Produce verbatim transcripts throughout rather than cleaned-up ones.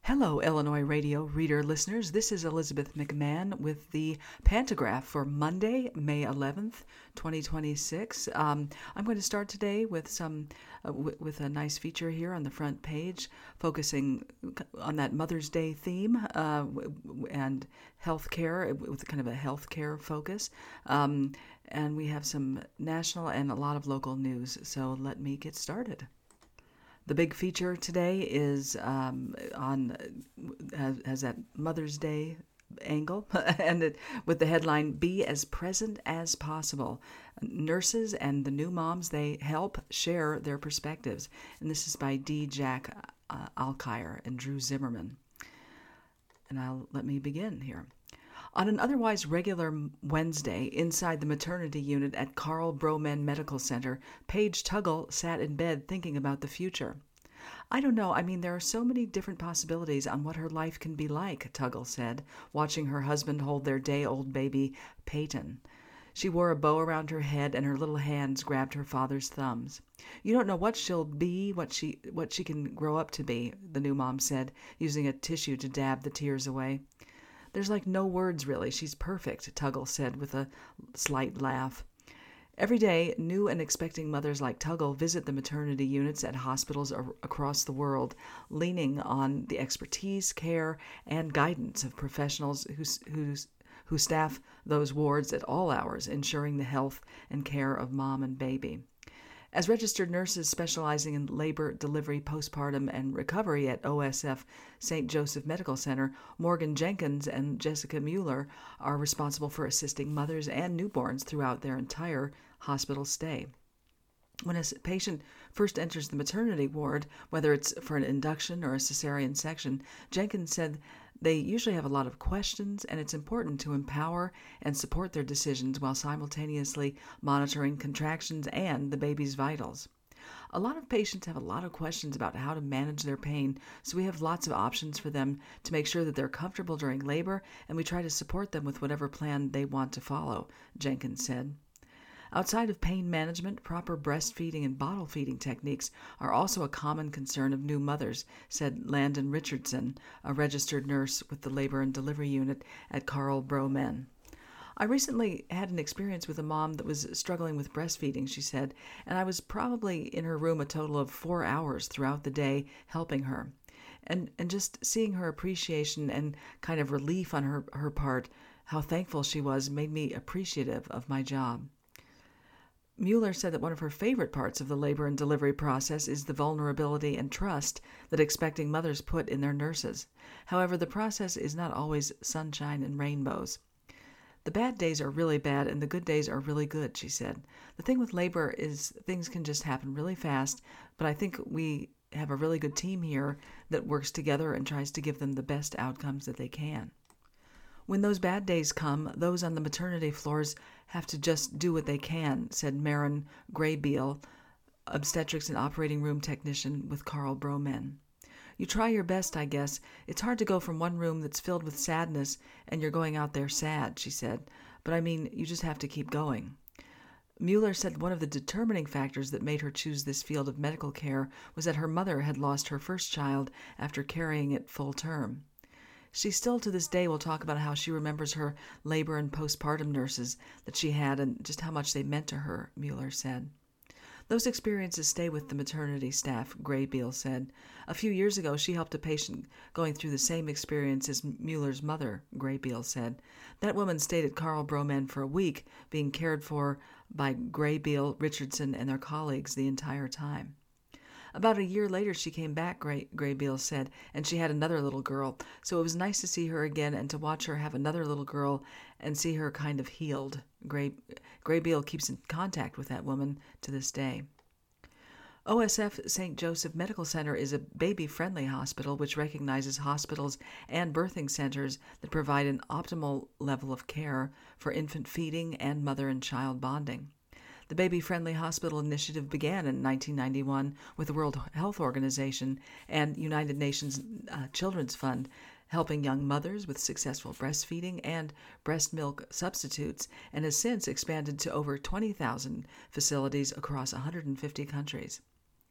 Hello, Illinois Radio reader listeners. This is Elizabeth McMahon with the Pantograph for Monday, May eleventh, twenty twenty-six. Um, I'm going to start today with some uh, w- with a nice feature here on the front page, focusing on that Mother's Day theme uh, w- w- and healthcare with kind of a healthcare focus. Um, and we have some national and a lot of local news. So let me get started. The big feature today is um, on has, has that Mother's Day angle, and it, with the headline "Be as present as possible." Nurses and the new moms they help share their perspectives, and this is by D. Jack uh, Alkire and Drew Zimmerman. And I'll let me begin here. On an otherwise regular Wednesday, inside the maternity unit at Carl Bromen Medical Center, Paige Tuggle sat in bed thinking about the future. I don't know, I mean, there are so many different possibilities on what her life can be like, Tuggle said, watching her husband hold their day-old baby, Peyton. She wore a bow around her head and her little hands grabbed her father's thumbs. You don't know what she'll be, what she what she can grow up to be, the new mom said, using a tissue to dab the tears away. There's like no words, really. She's perfect, Tuggle said with a slight laugh. Every day, new and expecting mothers like Tuggle visit the maternity units at hospitals ar- across the world, leaning on the expertise, care, and guidance of professionals who, who, who staff those wards at all hours, ensuring the health and care of mom and baby. As registered nurses specializing in labor, delivery, postpartum, and recovery at O S F Saint Joseph Medical Center, Morgan Jenkins and Jessica Mueller are responsible for assisting mothers and newborns throughout their entire hospital stay. When a patient first enters the maternity ward, whether it's for an induction or a cesarean section, Jenkins said they usually have a lot of questions, and it's important to empower and support their decisions while simultaneously monitoring contractions and the baby's vitals. A lot of patients have a lot of questions about how to manage their pain, so we have lots of options for them to make sure that they're comfortable during labor, and we try to support them with whatever plan they want to follow, Jenkins said. Outside of pain management, proper breastfeeding and bottle feeding techniques are also a common concern of new mothers, said Landon Richardson, a registered nurse with the labor and delivery unit at Carl Bromen. I recently had an experience with a mom that was struggling with breastfeeding, she said, and I was probably in her room a total of four hours throughout the day helping her. And and just seeing her appreciation and kind of relief on her, her part, how thankful she was, made me appreciative of my job. Mueller said that one of her favorite parts of the labor and delivery process is the vulnerability and trust that expecting mothers put in their nurses. However, the process is not always sunshine and rainbows. The bad days are really bad and the good days are really good, she said. The thing with labor is things can just happen really fast, but I think we have a really good team here that works together and tries to give them the best outcomes that they can. When those bad days come, those on the maternity floors have to just do what they can, said Maren Graybeal, obstetrics and operating room technician with Carl Bromen. You try your best, I guess. It's hard to go from one room that's filled with sadness and you're going out there sad, she said. But I mean, you just have to keep going. Mueller said one of the determining factors that made her choose this field of medical care was that her mother had lost her first child after carrying it full term. She still to this day will talk about how she remembers her labor and postpartum nurses that she had and just how much they meant to her, Mueller said. Those experiences stay with the maternity staff, Graybeal said. A few years ago, she helped a patient going through the same experience as Mueller's mother, Graybeal said. That woman stayed at Carl Bromen for a week, being cared for by Graybeal, Richardson, and their colleagues the entire time. About a year later, she came back, Gray, Graybeal said, and she had another little girl. So it was nice to see her again and to watch her have another little girl and see her kind of healed. Gray, Graybeal keeps in contact with that woman to this day. O S F Saint Joseph Medical Center is a baby-friendly hospital which recognizes hospitals and birthing centers that provide an optimal level of care for infant feeding and mother and child bonding. The Baby Friendly Hospital Initiative began in nineteen ninety-one with the World Health Organization and United Nations uh, Children's Fund, helping young mothers with successful breastfeeding and breast milk substitutes, and has since expanded to over twenty thousand facilities across one hundred fifty countries.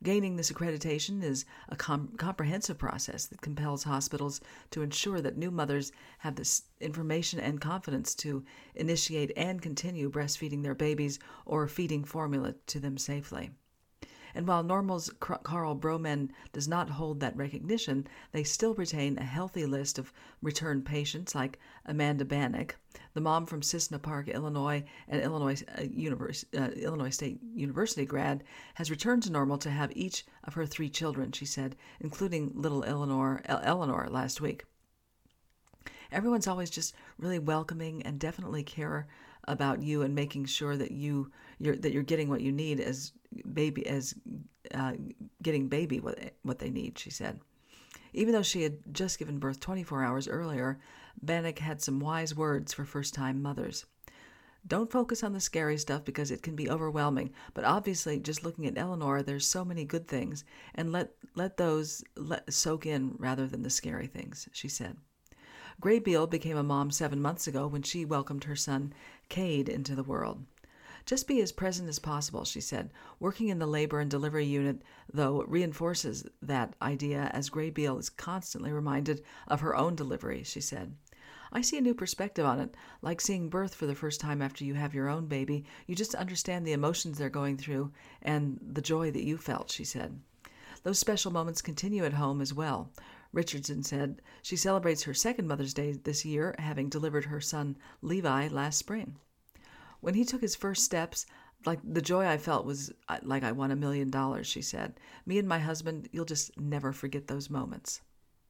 Gaining this accreditation is a com- comprehensive process that compels hospitals to ensure that new mothers have this information and confidence to initiate and continue breastfeeding their babies or feeding formula to them safely. And while Normal's Carl Broman does not hold that recognition, they still retain a healthy list of return patients like Amanda Bannock, the mom from Cissna Park, Illinois, and Illinois, uh, Univers- uh, Illinois State University grad, has returned to Normal to have each of her three children, she said, including little Eleanor, Eleanor last week. Everyone's always just really welcoming and definitely care about you and making sure that you you're that you're getting what you need as baby as uh, getting baby what what they need, she said. Even though she had just given birth twenty-four hours earlier, Bannock had some wise words for first-time mothers. Don't focus on the scary stuff because it can be overwhelming, but obviously just looking at Eleanor, there's so many good things, and let let those let, soak in rather than the scary things, she said. Gray Beal became a mom seven months ago when she welcomed her son, Cade, into the world. Just be as present as possible, she said. Working in the labor and delivery unit, though, reinforces that idea as Gray Beal is constantly reminded of her own delivery, she said. I see a new perspective on it, like seeing birth for the first time after you have your own baby. You just understand the emotions they're going through and the joy that you felt, she said. Those special moments continue at home as well. Richardson said she celebrates her second Mother's Day this year, having delivered her son Levi last spring. When he took his first steps, like the joy I felt was like I won a million dollars, she said. Me and my husband, you'll just never forget those moments.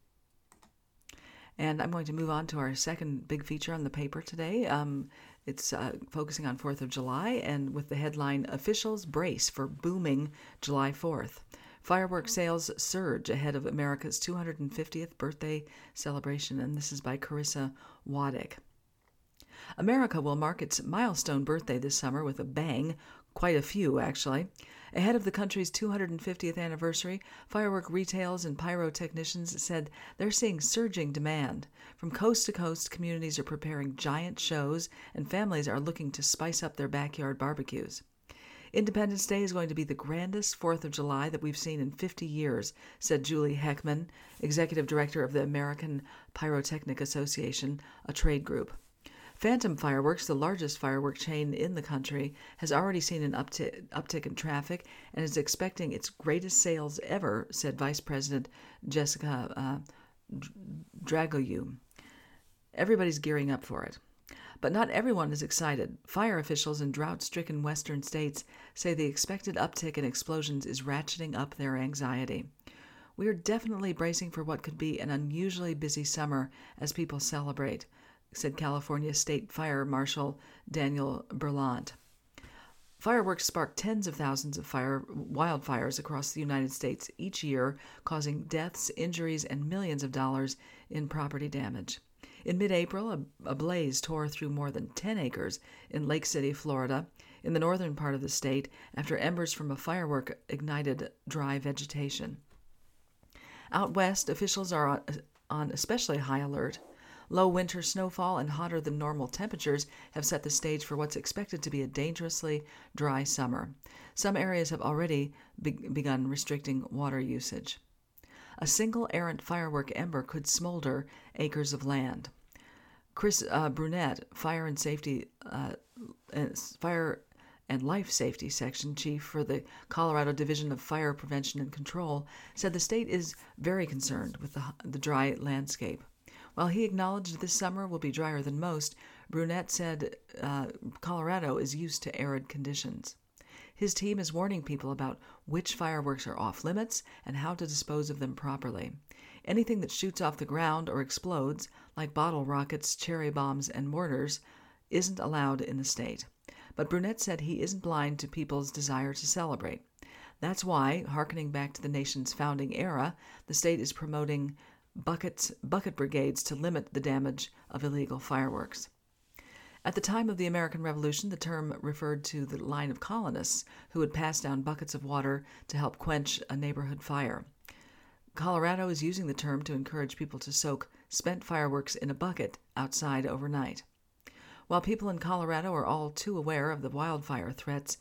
And I'm going to move on to our second big feature on the paper today. Um, it's uh, focusing on fourth of July and with the headline, Officials Brace for Booming July fourth. Fireworks sales surge ahead of America's two hundred fiftieth birthday celebration, and this is by Carissa Waddick. America will mark its milestone birthday this summer with a bang, quite a few actually. Ahead of the country's two hundred fiftieth anniversary, firework retailers and pyrotechnicians said they're seeing surging demand. From coast to coast, communities are preparing giant shows, and families are looking to spice up their backyard barbecues. Independence Day is going to be the grandest fourth of July that we've seen in fifty years, said Julie Heckman, executive director of the American Pyrotechnic Association, a trade group. Phantom Fireworks, the largest firework chain in the country, has already seen an uptick, uptick in traffic and is expecting its greatest sales ever, said Vice President Jessica uh, Dragoyew. Everybody's gearing up for it. But not everyone is excited. Fire officials in drought-stricken western states say the expected uptick in explosions is ratcheting up their anxiety. We are definitely bracing for what could be an unusually busy summer as people celebrate, said California State Fire Marshal Daniel Berlant. Fireworks spark tens of thousands of fire wildfires across the United States each year, causing deaths, injuries, and millions of dollars in property damage. In mid-April, a, a blaze tore through more than ten acres in Lake City, Florida, in the northern part of the state, after embers from a firework ignited dry vegetation. Out west, officials are on, on especially high alert. Low winter snowfall and hotter than normal temperatures have set the stage for what's expected to be a dangerously dry summer. Some areas have already be- begun restricting water usage. A single errant firework ember could smolder acres of land. Chris uh, Brunette, Fire and Safety, uh, Fire and Life Safety Section Chief for the Colorado Division of Fire Prevention and Control, said the state is very concerned with the, the dry landscape. While he acknowledged this summer will be drier than most, Brunette said uh, Colorado is used to arid conditions. His team is warning people about which fireworks are off limits and how to dispose of them properly. Anything that shoots off the ground or explodes, like bottle rockets, cherry bombs, and mortars, isn't allowed in the state. But Brunette said he isn't blind to people's desire to celebrate. That's why, hearkening back to the nation's founding era, the state is promoting buckets, bucket brigades to limit the damage of illegal fireworks. At the time of the American Revolution, the term referred to the line of colonists who would pass down buckets of water to help quench a neighborhood fire. Colorado is using the term to encourage people to soak spent fireworks in a bucket outside overnight. While people in Colorado are all too aware of the wildfire threats,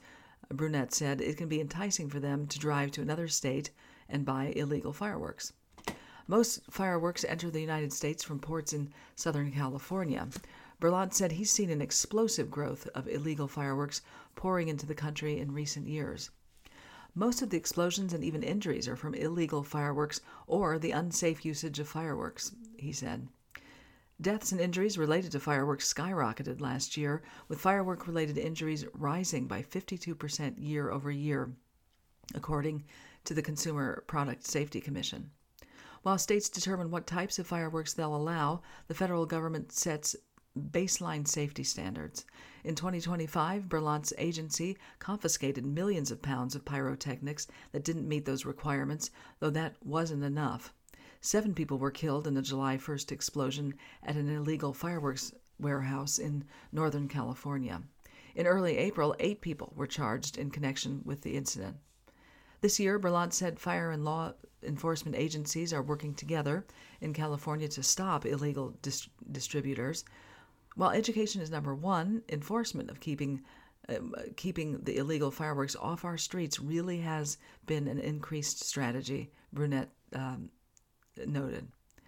Brunette said it can be enticing for them to drive to another state and buy illegal fireworks. Most fireworks enter the United States from ports in Southern California. Berlant said he's seen an explosive growth of illegal fireworks pouring into the country in recent years. Most of the explosions and even injuries are from illegal fireworks or the unsafe usage of fireworks, he said. Deaths and injuries related to fireworks skyrocketed last year, with firework-related injuries rising by fifty-two percent year over year, according to the Consumer Product Safety Commission. While states determine what types of fireworks they'll allow, the federal government sets baseline safety standards. In twenty twenty-five, Berlant's agency confiscated millions of pounds of pyrotechnics that didn't meet those requirements, though that wasn't enough. Seven people were killed in the July first explosion at an illegal fireworks warehouse in Northern California. In early April, eight people were charged in connection with the incident. This year, Berlant said fire and law enforcement agencies are working together in California to stop illegal dis- distributors. While education is number one, enforcement of keeping uh, keeping the illegal fireworks off our streets really has been an increased strategy, Brunette um, noted.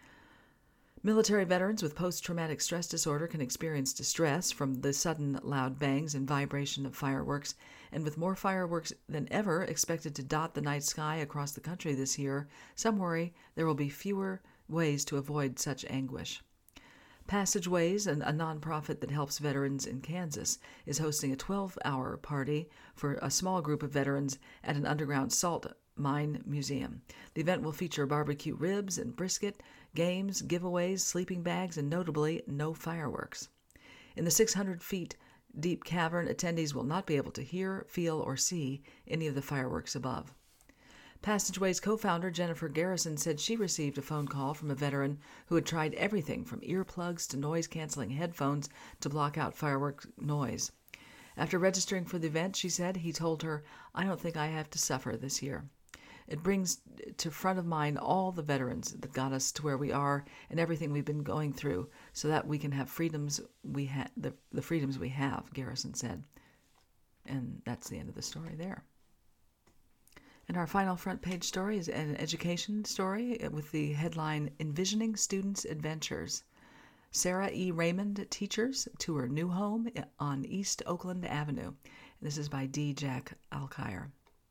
Military veterans with post-traumatic stress disorder can experience distress from the sudden loud bangs and vibration of fireworks, and with more fireworks than ever expected to dot the night sky across the country this year, some worry there will be fewer ways to avoid such anguish. Passageways, a nonprofit that helps veterans in Kansas, is hosting a twelve-hour party for a small group of veterans at an underground salt mine museum. The event will feature barbecue ribs and brisket, games, giveaways, sleeping bags, and notably, no fireworks. In the six hundred feet deep cavern, attendees will not be able to hear, feel, or see any of the fireworks above. Passageway's co-founder, Jennifer Garrison, said she received a phone call from a veteran who had tried everything from earplugs to noise-canceling headphones to block out fireworks noise. After registering for the event, she said, he told her, "I don't think I have to suffer this year." It brings to front of mind all the veterans that got us to where we are and everything we've been going through so that we can have freedoms we ha- the, the freedoms we have, Garrison said. And that's the end of the story there. And our final front page story is an education story with the headline, Envisioning Students' Adventures. Sarah E. Raymond teachers tour new home on East Oakland Avenue. This is by D. Jack Alkire.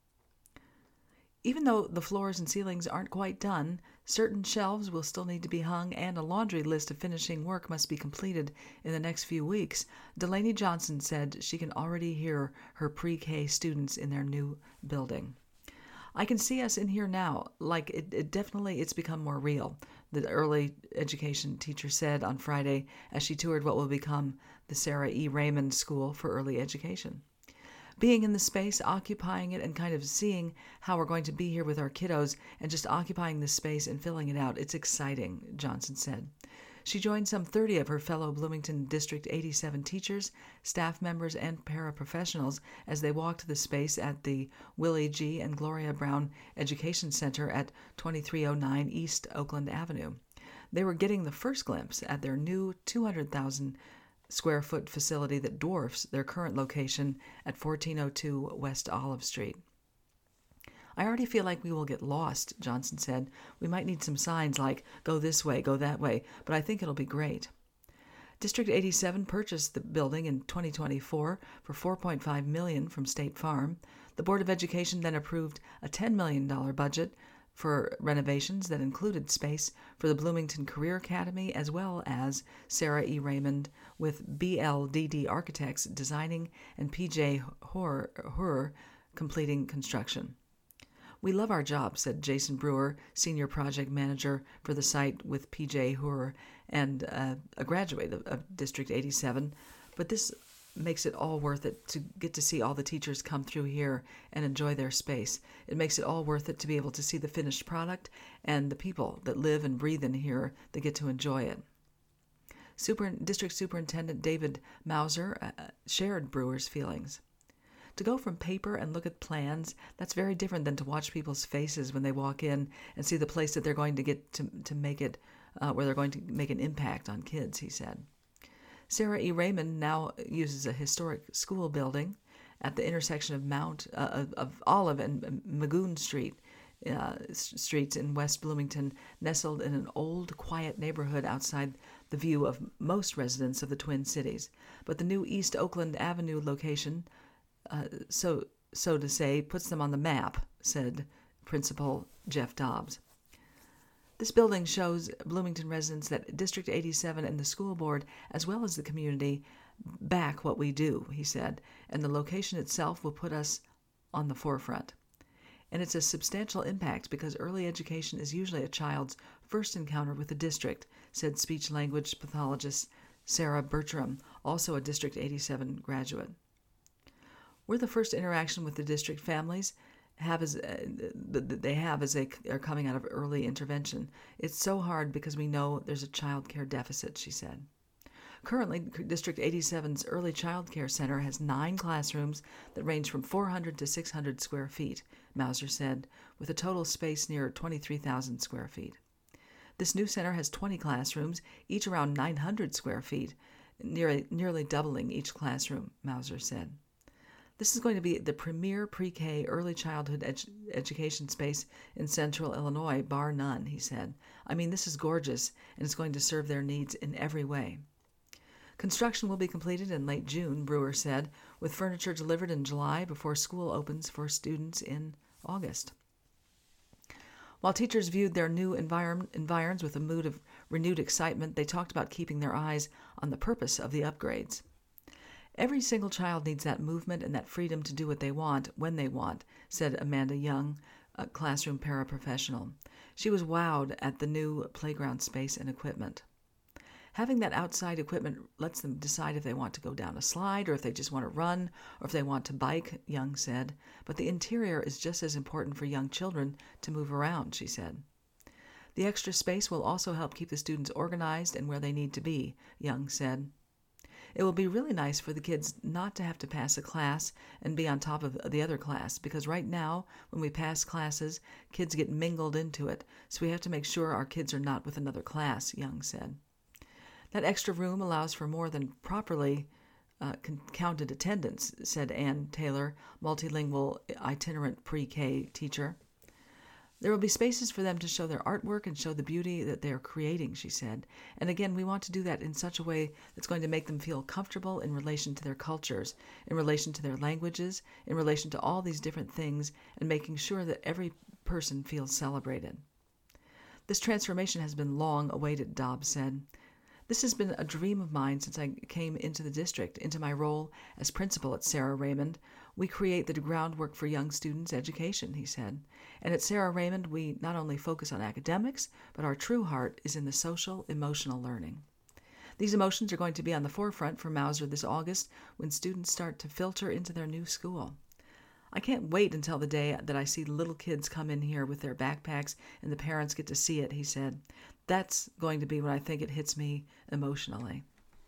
Even though the floors and ceilings aren't quite done, certain shelves will still need to be hung and a laundry list of finishing work must be completed in the next few weeks. Delaney Johnson said she can already hear her pre-K students in their new building. I can see us in here now, like it, it definitely it's become more real, the early education teacher said on Friday as she toured what will become the Sarah E. Raymond School for Early Education. Being in the space, occupying it, and kind of seeing how we're going to be here with our kiddos and just occupying the space and filling it out, it's exciting, Johnson said. She joined some thirty of her fellow Bloomington District eighty-seven teachers, staff members, and paraprofessionals as they walked the space at the Willie G. and Gloria Brown Education Center at twenty-three oh nine East Oakland Avenue. They were getting the first glimpse at their new two hundred thousand square foot facility that dwarfs their current location at fourteen oh two West Olive Street. I already feel like we will get lost, Johnson said. We might need some signs like, go this way, go that way, but I think it'll be great. District eighty-seven purchased the building in twenty twenty-four for four point five million dollars from State Farm. The Board of Education then approved a ten million dollars budget for renovations that included space for the Bloomington Career Academy as well as Sarah E. Raymond, with B L D D Architects designing and P J Hoer completing construction. We love our job, said Jason Brewer, Senior Project Manager for the site with P J Hoer and uh, a graduate of, of District eighty-seven. But this makes it all worth it to get to see all the teachers come through here and enjoy their space. It makes it all worth it to be able to see the finished product and the people that live and breathe in here that get to enjoy it. Super, District Superintendent David Mauser uh, shared Brewer's feelings. To go from paper and look at plans, that's very different than to watch people's faces when they walk in and see the place that they're going to get to, to make it, uh, where they're going to make an impact on kids, he said. Sarah E. Raymond now uses a historic school building at the intersection of Mount uh, of, of Olive and Magoon Street. Uh, streets in West Bloomington, nestled in an old, quiet neighborhood outside the view of most residents of the Twin Cities. But the new East Oakland Avenue location, uh, so so to say, puts them on the map, said Principal Jeff Dobbs. This building shows Bloomington residents that District eighty-seven and the school board, as well as the community, back what we do, he said, and the location itself will put us on the forefront. And it's a substantial impact because early education is usually a child's first encounter with the district, said speech-language pathologist Sarah Bertram, also a District eighty-seven graduate. We're the first interaction with the district families have as uh, they have as they are coming out of early intervention. It's so hard because we know there's a child care deficit, she said. Currently, District eighty-seven's Early Child Care Center has nine classrooms that range from four hundred to six hundred square feet, Mauser said, with a total space near twenty-three thousand square feet. This new center has twenty classrooms, each around nine hundred square feet, nearly, nearly doubling each classroom, Mauser said. This is going to be the premier pre-K early childhood ed- education space in central Illinois, bar none, he said. I mean, this is gorgeous, and it's going to serve their needs in every way. Construction will be completed in late June, Brewer said, with furniture delivered in July before school opens for students in August. While teachers viewed their new environ- environs with a mood of renewed excitement, they talked about keeping their eyes on the purpose of the upgrades. Every single child needs that movement and that freedom to do what they want, when they want, said Amanda Young, a classroom paraprofessional. She was wowed at the new playground space and equipment. Having that outside equipment lets them decide if they want to go down a slide or if they just want to run or if they want to bike, Young said. But the interior is just as important for young children to move around, she said. The extra space will also help keep the students organized and where they need to be, Young said. It will be really nice for the kids not to have to pass a class and be on top of the other class, because right now, when we pass classes, kids get mingled into it, so we have to make sure our kids are not with another class, Young said. That extra room allows for more than properly uh, counted attendance, said Ann Taylor, multilingual itinerant pre-K teacher. There will be spaces for them to show their artwork and show the beauty that they are creating, she said. And again, we want to do that in such a way that's going to make them feel comfortable in relation to their cultures, in relation to their languages, in relation to all these different things, and making sure that every person feels celebrated. This transformation has been long awaited, Dobbs said. This has been a dream of mine since I came into the district, into my role as principal at Sarah Raymond. We create the groundwork for young students' education, he said. And at Sarah Raymond, we not only focus on academics, but our true heart is in the social, emotional learning. These emotions are going to be on the forefront for Mauser this August when students start to filter into their new school. I can't wait until the day that I see little kids come in here with their backpacks and the parents get to see it, he said. That's going to be when I think it hits me emotionally.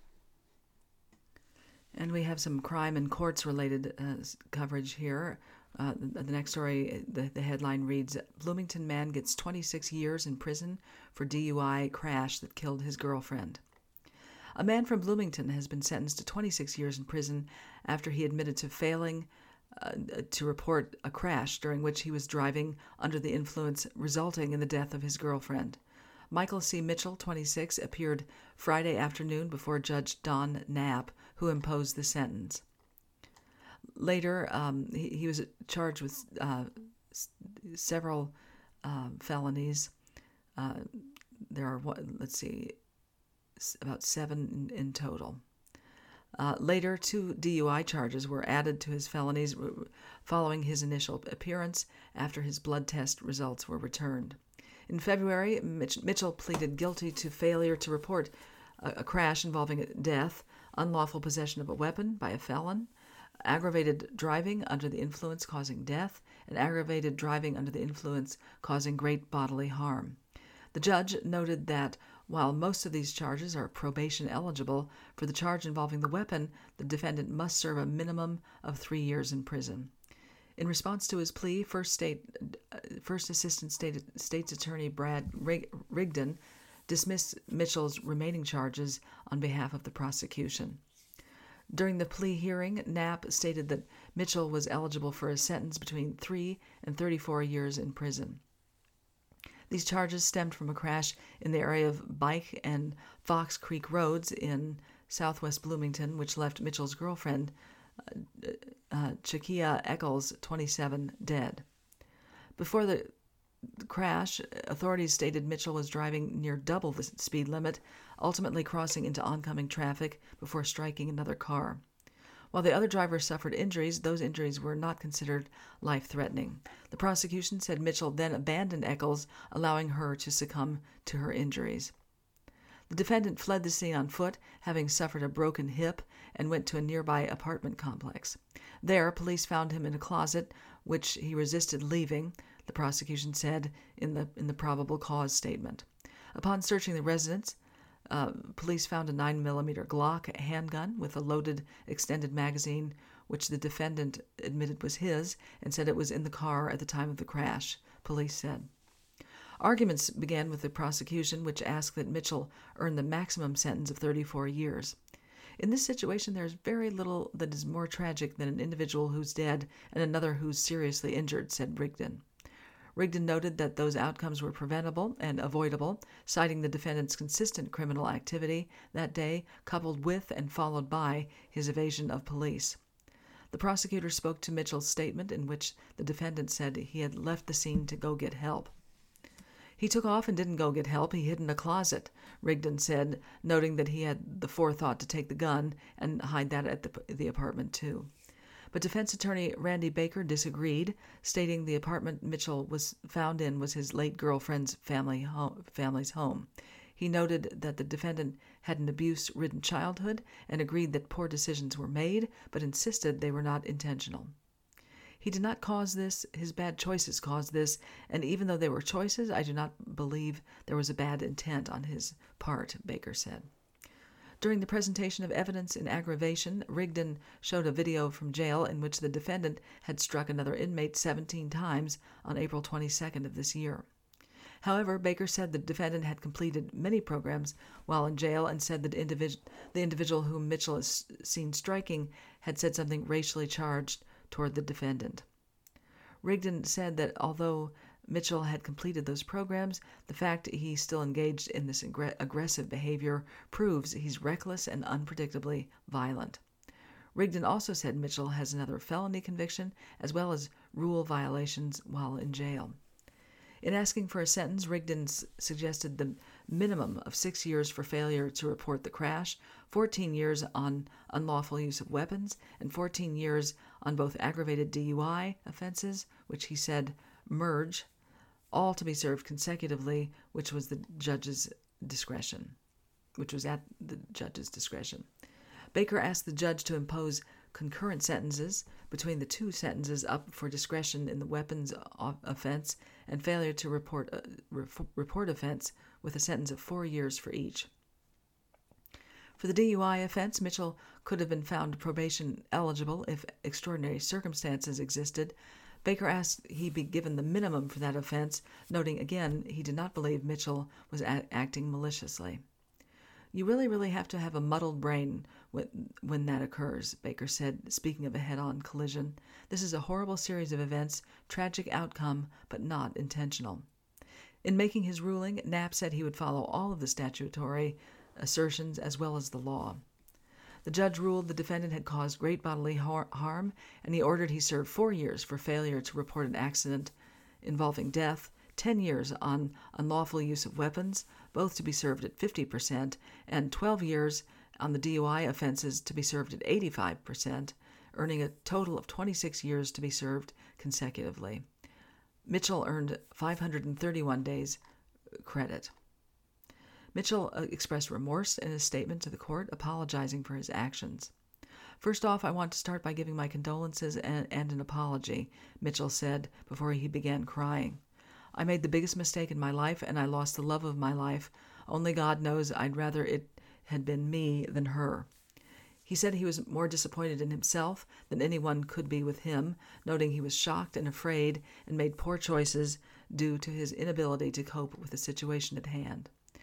And we have some crime and courts related uh, coverage here. Uh, the, the next story, the, the headline reads, Bloomington man gets twenty-six years in prison for D U I crash that killed his girlfriend. A man from Bloomington has been sentenced to twenty-six years in prison after he admitted to failing uh, to report a crash during which he was driving under the influence, resulting in the death of his girlfriend. Michael C. Mitchell, twenty-six, appeared Friday afternoon before Judge Don Knapp, who imposed the sentence. Later, um, he, he was charged with uh, s- several uh, felonies. Uh, there are, let's see, about seven in, in total. Uh, later, two D U I charges were added to his felonies following his initial appearance after his blood test results were returned. In February, Mitch- Mitchell pleaded guilty to failure to report a, a crash involving death, unlawful possession of a weapon by a felon, aggravated driving under the influence causing death, and aggravated driving under the influence causing great bodily harm. The judge noted that while most of these charges are probation eligible, for the charge involving the weapon, the defendant must serve a minimum of three years in prison. In response to his plea, First, State, uh, First Assistant State, State's Attorney Brad Rig- Rigdon dismissed Mitchell's remaining charges on behalf of the prosecution. During the plea hearing, Knapp stated that Mitchell was eligible for a sentence between three and thirty-four years in prison. These charges stemmed from a crash in the area of Bike and Fox Creek Roads in southwest Bloomington, which left Mitchell's girlfriend, uh, uh, Chakia Eccles, twenty-seven, dead. Before the crash, authorities stated Mitchell was driving near double the speed limit, ultimately crossing into oncoming traffic before striking another car. While the other driver suffered injuries, those injuries were not considered life-threatening. The prosecution said Mitchell then abandoned Eccles, allowing her to succumb to her injuries. The defendant fled the scene on foot, having suffered a broken hip, and went to a nearby apartment complex. There, police found him in a closet, which he resisted leaving, the prosecution said in the in the probable cause statement. Upon searching the residence, uh, police found a nine millimeter Glock handgun with a loaded extended magazine, which the defendant admitted was his and said it was in the car at the time of the crash, police said. Arguments began with the prosecution, which asked that Mitchell earn the maximum sentence of thirty-four years. In this situation, there is very little that is more tragic than an individual who's dead and another who's seriously injured, said Rigdon. Rigdon noted that those outcomes were preventable and avoidable, citing the defendant's consistent criminal activity that day, coupled with and followed by his evasion of police. The prosecutor spoke to Mitchell's statement, in which the defendant said he had left the scene to go get help. He took off and didn't go get help. He hid in a closet, Rigdon said, noting that he had the forethought to take the gun and hide that at the, the apartment, too. But defense attorney Randy Baker disagreed, stating the apartment Mitchell was found in was his late girlfriend's family home, family's home. He noted that the defendant had an abuse-ridden childhood and agreed that poor decisions were made, but insisted they were not intentional. He did not cause this, his bad choices caused this, and even though they were choices, I do not believe there was a bad intent on his part, Baker said. During the presentation of evidence in aggravation, Rigdon showed a video from jail in which the defendant had struck another inmate seventeen times on April twenty-second of this year. However, Baker said the defendant had completed many programs while in jail and said that individ- the individual whom Mitchell is seen striking had said something racially charged toward the defendant. Rigdon said that although Mitchell had completed those programs, the fact he still engaged in this aggr- aggressive behavior proves he's reckless and unpredictably violent. Rigdon also said Mitchell has another felony conviction as well as rule violations while in jail. In asking for a sentence, Rigdon s- suggested the minimum of six years for failure to report the crash, fourteen years on unlawful use of weapons, and fourteen years on both aggravated D U I offenses, which he said merge, all to be served consecutively, which was the judge's discretion, which was at the judge's discretion. Baker asked the judge to impose concurrent sentences between the two sentences up for discretion in the weapons offense and failure to report uh, re- report offense, with a sentence of four years for each. For the D U I offense, Mitchell could have been found probation eligible if extraordinary circumstances existed. Baker asked he be given the minimum for that offense, noting again he did not believe Mitchell was a- acting maliciously. You really, really have to have a muddled brain when, when that occurs, Baker said, speaking of a head-on collision. This is a horrible series of events, tragic outcome, but not intentional. In making his ruling, Knapp said he would follow all of the statutory assertions as well as the law. The judge ruled the defendant had caused great bodily har- harm, and he ordered he serve four years for failure to report an accident involving death, ten years on unlawful use of weapons, both to be served at fifty percent, and twelve years on the D U I offenses to be served at eighty-five percent, earning a total of twenty-six years to be served consecutively. Mitchell earned five hundred thirty-one days credit. Mitchell uh, expressed remorse in his statement to the court, apologizing for his actions. First off, I want to start by giving my condolences and, and an apology, Mitchell said before he began crying. I made the biggest mistake in my life, and I lost the love of my life. Only God knows I'd rather it had been me than her. He said he was more disappointed in himself than anyone could be with him, noting he was shocked and afraid and made poor choices due to his inability to cope with the situation at hand.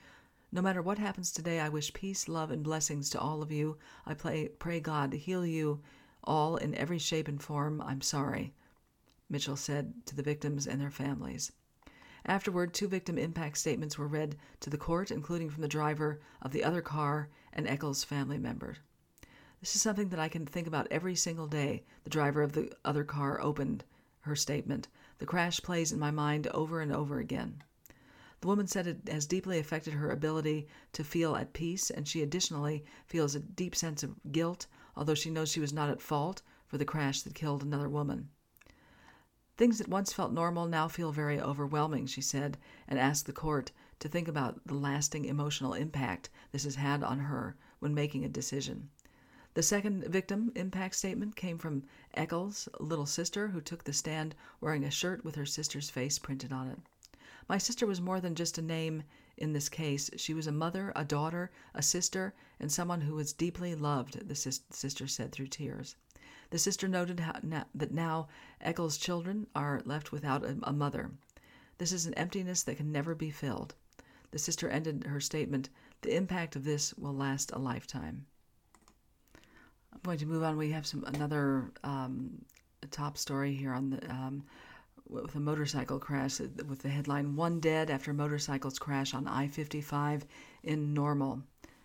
No matter what happens today, I wish peace, love, and blessings to all of you. I pray, pray God to heal you all in every shape and form. I'm sorry, Mitchell said to the victims and their families. Afterward, two victim impact statements were read to the court, including from the driver of the other car and Eccles' family member. This is something that I can think about every single day, the driver of the other car opened her statement. The crash plays in my mind over and over again. The woman said it has deeply affected her ability to feel at peace, and she additionally feels a deep sense of guilt, although she knows she was not at fault for the crash that killed another woman. Things that once felt normal now feel very overwhelming, she said, and asked the court to think about the lasting emotional impact this has had on her when making a decision. The second victim impact statement came from Eccles' little sister, who took the stand wearing a shirt with her sister's face printed on it. My sister was more than just a name in this case. She was a mother, a daughter, a sister, and someone who was deeply loved, the sis- sister said through tears. The sister noted how, na- that now Eccles' children are left without a, a mother. This is an emptiness that can never be filled. The sister ended her statement, the impact of this will last a lifetime. I'm going to move on. We have some another um, top story here on the um, with a motorcycle crash with the headline, One Dead After Motorcycles Crash on I fifty-five in Normal.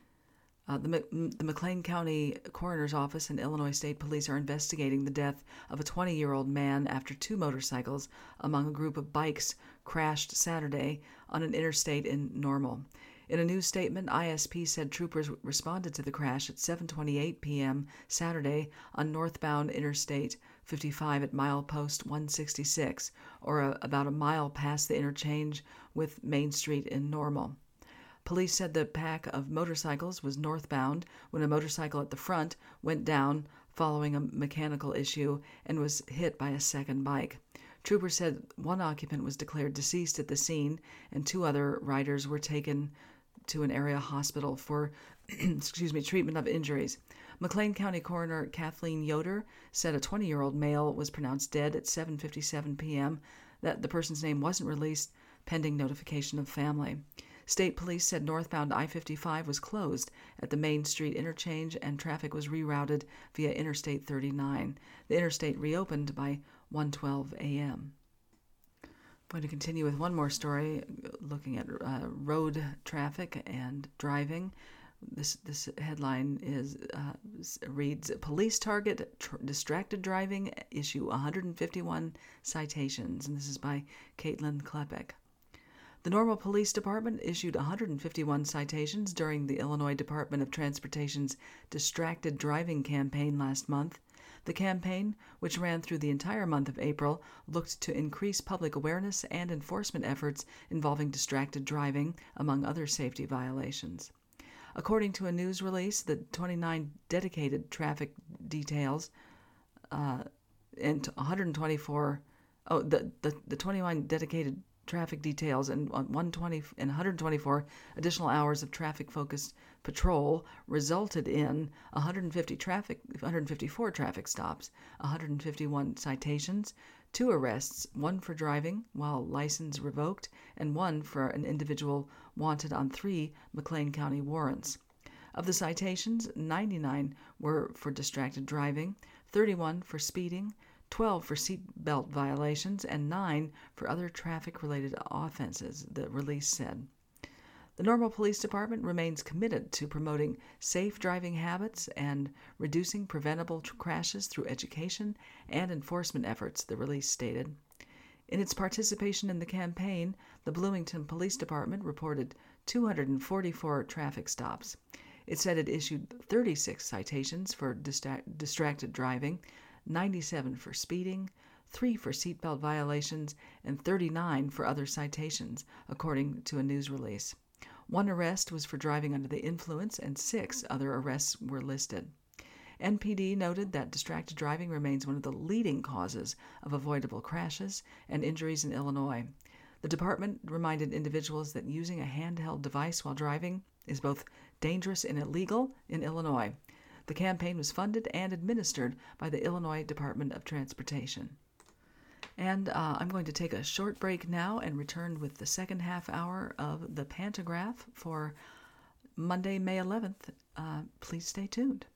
Uh, the, the McLean County Coroner's Office and Illinois State Police are investigating the death of a twenty-year-old man after two motorcycles among a group of bikes crashed Saturday on an interstate in Normal. In a news statement, I S P said troopers responded to the crash at seven twenty-eight p.m. Saturday on northbound Interstate fifty-five at milepost one sixty-six, or a, about a mile past the interchange with Main Street in Normal. Police said the pack of motorcycles was northbound when a motorcycle at the front went down following a mechanical issue and was hit by a second bike. Troopers said one occupant was declared deceased at the scene and two other riders were taken to an area hospital for excuse me, treatment of injuries. McLean County Coroner Kathleen Yoder said a twenty-year-old male was pronounced dead at seven fifty-seven p.m., that the person's name wasn't released pending notification of family. State police said northbound I fifty-five was closed at the Main Street interchange and traffic was rerouted via Interstate thirty-nine. The interstate reopened by one twelve a.m. I'm going to continue with one more story looking at uh, road traffic and driving. This this headline is uh, reads, Police target tr- distracted driving, issue one hundred fifty-one citations. And this is by Caitlin Klepek. The Normal Police Department issued one hundred fifty-one citations during the Illinois Department of Transportation's Distracted Driving campaign last month. The campaign, which ran through the entire month of April, looked to increase public awareness and enforcement efforts involving distracted driving, among other safety violations. According to a news release, the twenty-nine dedicated traffic details uh, and one hundred twenty-four, oh, the, the, the twenty-nine dedicated traffic details and one hundred twenty and one hundred twenty-four additional hours of traffic-focused patrol resulted in one hundred fifty traffic, one hundred fifty-four traffic stops, one hundred fifty-one citations, two arrests, one for driving while license revoked, and one for an individual wanted on three McLean County warrants. Of the citations, ninety-nine were for distracted driving, thirty-one for speeding, twelve for seatbelt violations, and nine for other traffic-related offenses, the release said. The Normal Police Department remains committed to promoting safe driving habits and reducing preventable tr- crashes through education and enforcement efforts, the release stated. In its participation in the campaign, the Bloomington Police Department reported two hundred forty-four traffic stops. It said it issued thirty-six citations for distra- distracted driving, ninety-seven for speeding, three for seatbelt violations, and thirty-nine for other citations, according to a news release. One arrest was for driving under the influence, and six other arrests were listed. N P D noted that distracted driving remains one of the leading causes of avoidable crashes and injuries in Illinois. The department reminded individuals that using a handheld device while driving is both dangerous and illegal in Illinois. The campaign was funded and administered by the Illinois Department of Transportation. And uh, I'm going to take a short break now and return with the second half hour of the Pantograph for Monday, May eleventh. Uh, please stay tuned.